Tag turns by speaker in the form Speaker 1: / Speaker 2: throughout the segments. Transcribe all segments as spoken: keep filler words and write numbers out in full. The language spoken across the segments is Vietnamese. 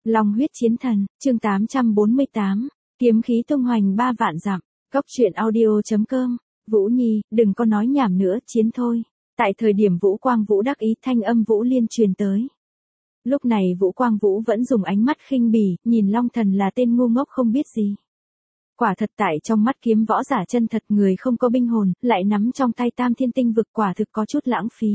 Speaker 1: Long huyết chiến thần, chương tám trăm bốn mươi tám, kiếm khí tung hoành ba vạn dặm, cốc truyện audio chấm com, Vũ Nhi, đừng có nói nhảm nữa, chiến thôi. Tại thời điểm Vũ Quang Vũ đắc ý, thanh âm Vũ Liên truyền tới. Lúc này Vũ Quang Vũ vẫn dùng ánh mắt khinh bỉ, nhìn Long Thần là tên ngu ngốc không biết gì. Quả thật tại trong mắt kiếm võ giả chân thật, người không có binh hồn, lại nắm trong tay Tam Thiên Tinh Vực, quả thực có chút lãng phí.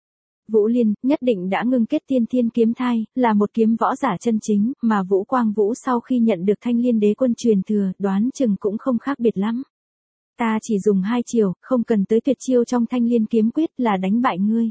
Speaker 1: Vũ Liên nhất định đã ngưng kết tiên thiên kiếm thai, là một kiếm võ giả chân chính, mà Vũ Quang Vũ sau khi nhận được Thanh Liên Đế Quân truyền thừa, đoán chừng cũng không khác biệt lắm. Ta chỉ dùng hai chiều, không cần tới tuyệt chiêu trong Thanh Liên kiếm quyết là đánh bại ngươi.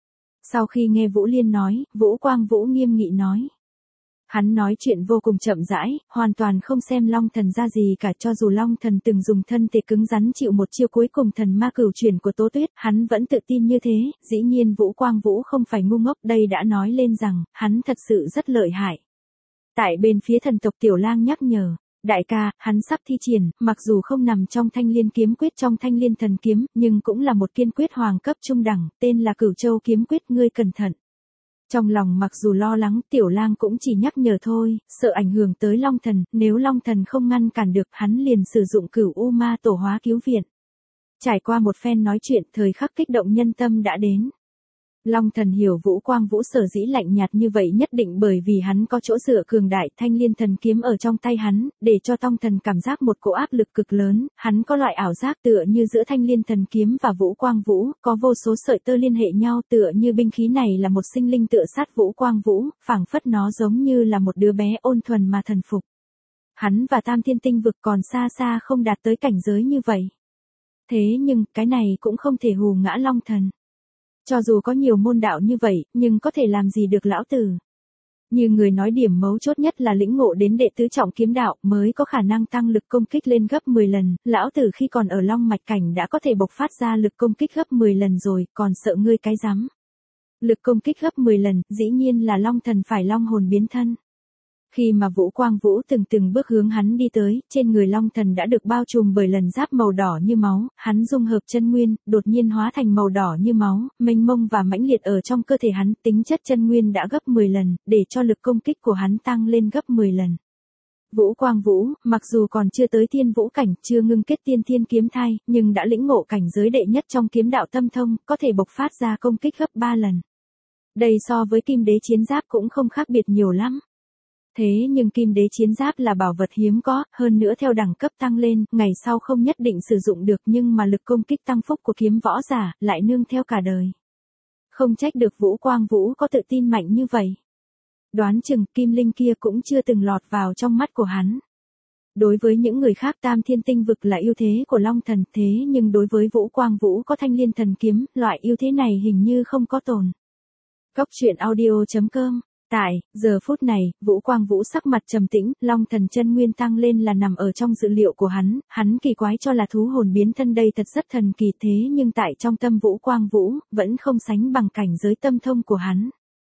Speaker 1: Sau khi nghe Vũ Liên nói, Vũ Quang Vũ nghiêm nghị nói. Hắn nói chuyện vô cùng chậm rãi, hoàn toàn không xem Long Thần ra gì cả, cho dù Long Thần từng dùng thân thể cứng rắn chịu một chiêu cuối cùng thần ma cửu chuyển của Tố Tuyết, hắn vẫn tự tin như thế, dĩ nhiên Vũ Quang Vũ không phải ngu ngốc, đây đã nói lên rằng, hắn thật sự rất lợi hại. Tại bên phía thần tộc Tiểu Lang nhắc nhở, đại ca, hắn sắp thi triển, mặc dù không nằm trong Thanh Liên kiếm quyết trong Thanh Liên thần kiếm, nhưng cũng là một kiên quyết hoàng cấp trung đẳng, tên là Cửu Châu kiếm quyết, ngươi cẩn thận. Trong lòng mặc dù lo lắng, Tiểu Lang cũng chỉ nhắc nhở thôi, sợ ảnh hưởng tới Long Thần, nếu Long Thần không ngăn cản được, hắn liền sử dụng Cửu U Ma tổ hóa cứu viện. Trải qua một phen nói chuyện, thời khắc kích động nhân tâm đã đến. Long Thần hiểu Vũ Quang Vũ sở dĩ lạnh nhạt như vậy nhất định bởi vì hắn có chỗ dựa cường đại, Thanh Liên thần kiếm ở trong tay hắn, để cho Tông Thần cảm giác một cỗ áp lực cực lớn, hắn có loại ảo giác tựa như giữa Thanh Liên thần kiếm và Vũ Quang Vũ, có vô số sợi tơ liên hệ nhau, tựa như binh khí này là một sinh linh tựa sát Vũ Quang Vũ, phảng phất nó giống như là một đứa bé ôn thuần mà thần phục. Hắn và Tam Thiên Tinh Vực còn xa xa không đạt tới cảnh giới như vậy. Thế nhưng, cái này cũng không thể hù ngã Long Thần. Cho dù có nhiều môn đạo như vậy, nhưng có thể làm gì được lão tử. Như người nói điểm mấu chốt nhất là lĩnh ngộ đến đệ tứ trọng kiếm đạo mới có khả năng tăng lực công kích lên gấp mười lần, lão tử khi còn ở Long Mạch Cảnh đã có thể bộc phát ra lực công kích gấp mười lần rồi, còn sợ ngươi cái rắm. Lực công kích gấp mười lần, dĩ nhiên là Long Thần phải long hồn biến thân. Khi mà Vũ Quang Vũ từng từng bước hướng hắn đi tới, trên người Long Thần đã được bao trùm bởi lần giáp màu đỏ như máu, hắn dung hợp chân nguyên, đột nhiên hóa thành màu đỏ như máu, mênh mông và mãnh liệt ở trong cơ thể hắn, tính chất chân nguyên đã gấp mười lần, để cho lực công kích của hắn tăng lên gấp mười lần. Vũ Quang Vũ, mặc dù còn chưa tới thiên vũ cảnh, chưa ngưng kết tiên thiên kiếm thai, nhưng đã lĩnh ngộ cảnh giới đệ nhất trong kiếm đạo tâm thông, có thể bộc phát ra công kích gấp ba lần. Đây so với Kim Đế chiến giáp cũng không khác biệt nhiều lắm. Thế nhưng Kim Đế chiến giáp là bảo vật hiếm có, hơn nữa theo đẳng cấp tăng lên, ngày sau không nhất định sử dụng được, nhưng mà lực công kích tăng phúc của kiếm võ giả, lại nương theo cả đời. Không trách được Vũ Quang Vũ có tự tin mạnh như vậy. Đoán chừng Kim Linh kia cũng chưa từng lọt vào trong mắt của hắn. Đối với những người khác Tam Thiên Tinh Vực là ưu thế của Long Thần, thế nhưng đối với Vũ Quang Vũ có Thanh Liên thần kiếm, loại ưu thế này hình như không có tồn. cốc truyện audio chấm com. Tại, giờ phút này, Vũ Quang Vũ sắc mặt trầm tĩnh, Long Thần chân nguyên tăng lên là nằm ở trong dự liệu của hắn, hắn kỳ quái cho là thú hồn biến thân đây thật rất thần kỳ, thế nhưng tại trong tâm Vũ Quang Vũ, vẫn không sánh bằng cảnh giới tâm thông của hắn.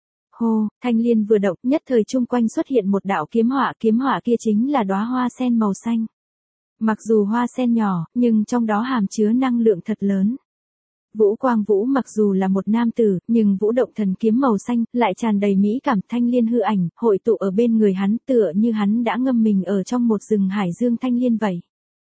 Speaker 1: Hô, Thanh Liên vừa động, nhất thời chung quanh xuất hiện một đạo kiếm họa, kiếm họa kia chính là đóa hoa sen màu xanh. Mặc dù hoa sen nhỏ, nhưng trong đó hàm chứa năng lượng thật lớn. Vũ Quang Vũ mặc dù là một nam tử, nhưng vũ động thần kiếm màu xanh, lại tràn đầy mỹ cảm, Thanh Liên hư ảnh, hội tụ ở bên người hắn, tựa như hắn đã ngâm mình ở trong một rừng hải dương thanh liên vậy.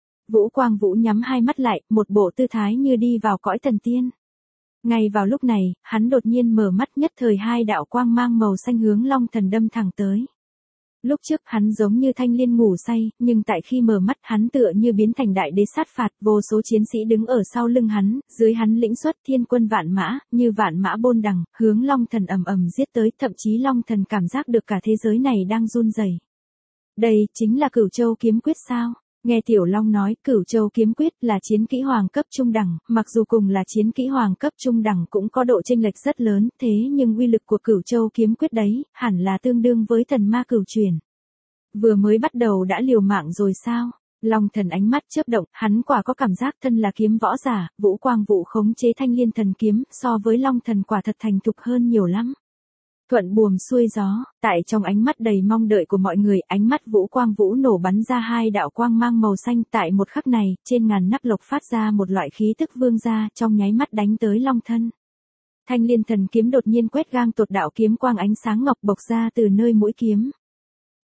Speaker 1: Vũ Quang Vũ nhắm hai mắt lại, một bộ tư thái như đi vào cõi thần tiên. Ngay vào lúc này, hắn đột nhiên mở mắt, nhất thời hai đạo quang mang màu xanh hướng Long Thần đâm thẳng tới. Lúc trước hắn giống như Thanh Liên ngủ say, nhưng tại khi mở mắt hắn tựa như biến thành đại đế sát phạt, vô số chiến sĩ đứng ở sau lưng hắn, dưới hắn lĩnh xuất thiên quân vạn mã, như vạn mã bôn đằng, hướng Long Thần ầm ầm giết tới, thậm chí Long Thần cảm giác được cả thế giới này đang run rẩy. Đây chính là Cửu Châu kiếm quyết sao? Nghe Tiểu Long nói, Cửu Châu kiếm quyết là chiến kỹ hoàng cấp trung đẳng, mặc dù cùng là chiến kỹ hoàng cấp trung đẳng cũng có độ chênh lệch rất lớn, thế nhưng uy lực của Cửu Châu kiếm quyết đấy, hẳn là tương đương với thần ma cửu truyền. Vừa mới bắt đầu đã liều mạng rồi sao? Long Thần ánh mắt chớp động, hắn quả có cảm giác thân là kiếm võ giả, Vũ Quang Vũ khống chế Thanh Liên thần kiếm, so với Long Thần quả thật thành thục hơn nhiều lắm. Thuận buồm xuôi gió, tại trong ánh mắt đầy mong đợi của mọi người, ánh mắt Vũ Quang Vũ nổ bắn ra hai đạo quang mang màu xanh, tại một khắc này, trên ngàn nắp lộc phát ra một loại khí tức vương gia, trong nháy mắt đánh tới Long Thân. Thanh Liên thần kiếm đột nhiên quét ngang tột đạo kiếm quang ánh sáng ngọc bộc ra từ nơi mũi kiếm.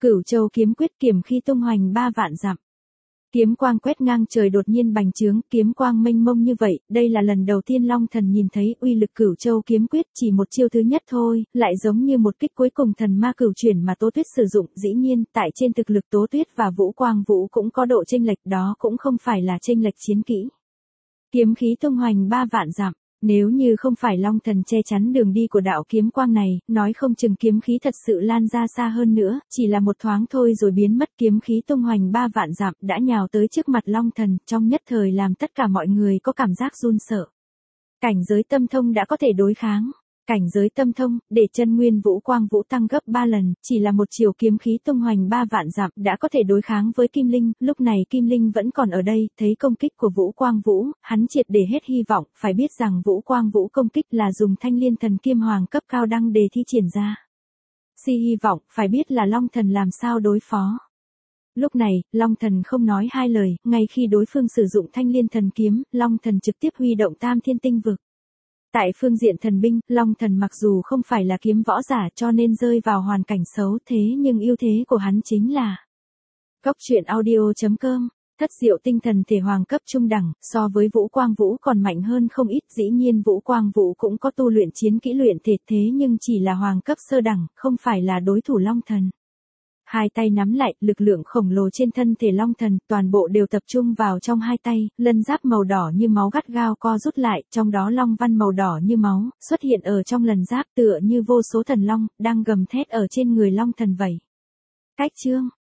Speaker 1: Cửu Châu kiếm quyết kiếm khí tung hoành ba vạn dặm. Kiếm quang quét ngang trời đột nhiên bành trướng, kiếm quang mênh mông như vậy, đây là lần đầu tiên Long Thần nhìn thấy uy lực Cửu Châu kiếm quyết, chỉ một chiêu thứ nhất thôi, lại giống như một kích cuối cùng thần ma cửu chuyển mà Tố Tuyết sử dụng, dĩ nhiên, tại trên thực lực Tố Tuyết và Vũ Quang Vũ cũng có độ chênh lệch, đó cũng không phải là chênh lệch chiến kỹ. Kiếm khí tung hoành ba vạn dặm. Nếu như không phải Long Thần che chắn đường đi của đạo kiếm quang này, nói không chừng kiếm khí thật sự lan ra xa hơn nữa, chỉ là một thoáng thôi rồi biến mất, kiếm khí tung hoành ba vạn dặm đã nhào tới trước mặt Long Thần, trong nhất thời làm tất cả mọi người có cảm giác run sợ. Cảnh giới tâm thông đã có thể đối kháng. Cảnh giới tâm thông, để chân nguyên Vũ Quang Vũ tăng gấp ba lần, chỉ là một chiều kiếm khí tung hoành ba vạn dặm đã có thể đối kháng với Kim Linh, lúc này Kim Linh vẫn còn ở đây, thấy công kích của Vũ Quang Vũ, hắn triệt để hết hy vọng, phải biết rằng Vũ Quang Vũ công kích là dùng Thanh Liên Thần Kiếm Hoàng cấp cao đăng đề thi triển ra. Si hy vọng, phải biết là Long Thần làm sao đối phó. Lúc này, Long Thần không nói hai lời, ngay khi đối phương sử dụng Thanh Liên Thần Kiếm, Long Thần trực tiếp huy động Tam Thiên Tinh Vực. Tại phương diện thần binh, Long Thần mặc dù không phải là kiếm võ giả cho nên rơi vào hoàn cảnh xấu, thế nhưng ưu thế của hắn chính là Cốc truyện audio chấm com, thất diệu tinh thần thể hoàng cấp trung đẳng, so với Vũ Quang Vũ còn mạnh hơn không ít, dĩ nhiên Vũ Quang Vũ cũng có tu luyện chiến kỹ luyện thể, thế nhưng chỉ là hoàng cấp sơ đẳng, không phải là đối thủ Long Thần. Hai tay nắm lại, lực lượng khổng lồ trên thân thể Long Thần, toàn bộ đều tập trung vào trong hai tay, lân giáp màu đỏ như máu gắt gao co rút lại, trong đó long văn màu đỏ như máu, xuất hiện ở trong lần giáp tựa như vô số thần long, đang gầm thét ở trên người Long Thần vậy. Cách chương